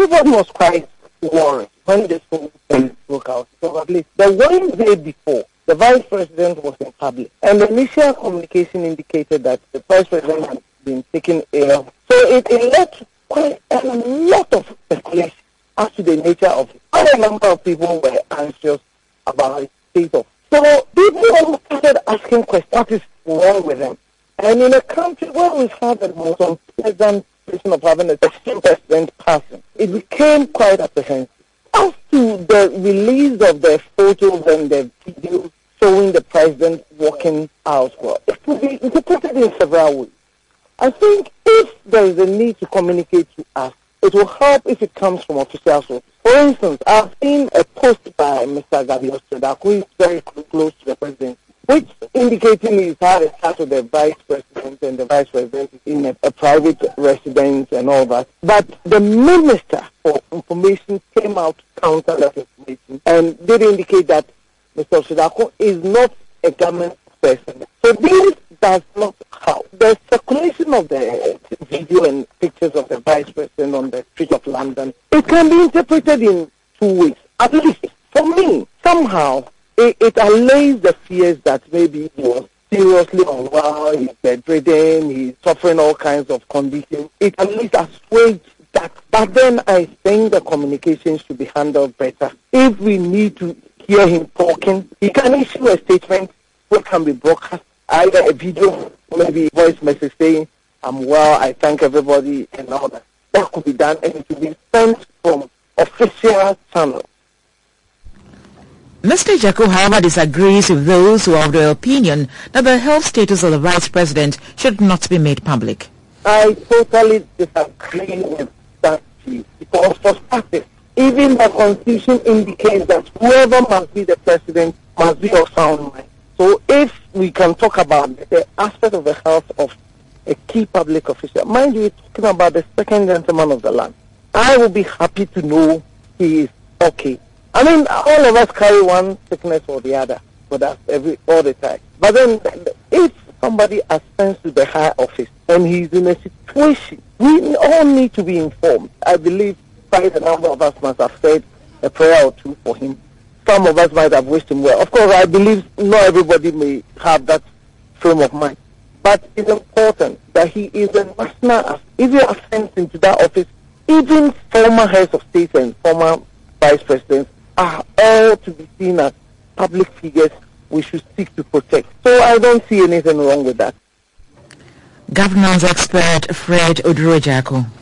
everybody was quite worried when this whole thing broke out. Probably the Wednesday before, the vice president was in public, and the initial communication indicated that the vice president had been taken ill. So it led to quite a lot of speculation as to the nature of it. Quite a number of people were anxious about its state of. So people started asking questions, what is wrong with them? And in a country where we've had the most unpleasant situation of having a president passing, it became quite apprehensive. As to the release of the photos and the videos showing the president walking out, well, it could be interpreted in several ways. I think if there is a need to communicate to us, it will help if it comes from official sources. For instance, I've seen a post by Mr. Gabriel Sedako, who is very close to the president, which indicating he's had a chat with the vice president, and the vice president is in a private residence and all that. But the Minister for Information came out to counter that information and did indicate that Mr. Sedako is not a government person. So this does not help. The circulation of the video and pictures of the vice president on the street of London, it can be interpreted in two ways. At least for me, somehow it allays the fears that maybe he was seriously unwell, he's bedridden, he's suffering all kinds of conditions. It at least assuages that. But then I think the communication should be handled better. If we need to hear him talking, he can issue a statement which can be broadcast, either a video, maybe a voice message saying, I'm well, I thank everybody, and all that. That could be done, and it will be sent from official channels. Mr. Jacko, however, disagrees with those who are of the opinion that the health status of the vice president should not be made public. I totally disagree with that view, because for starters, even the Constitution indicates that whoever must be the president must be of sound mind. So if we can talk about the aspect of the health of a key public official, mind you, we're talking about the second gentleman of the land, I will be happy to know he is okay. I mean, all of us carry one sickness or the other with us all the time. But then if somebody ascends to the high office and he's in a situation, we all need to be informed. I believe quite a number of us must have said a prayer or two for him. Some of us might have wished him well. Of course, I believe not everybody may have that frame of mind. But it's important that he is a national. If you are sent into that office, even former heads of state and former vice presidents are all to be seen as public figures we should seek to protect. So I don't see anything wrong with that. Governance expert Fred Oduro Jacko.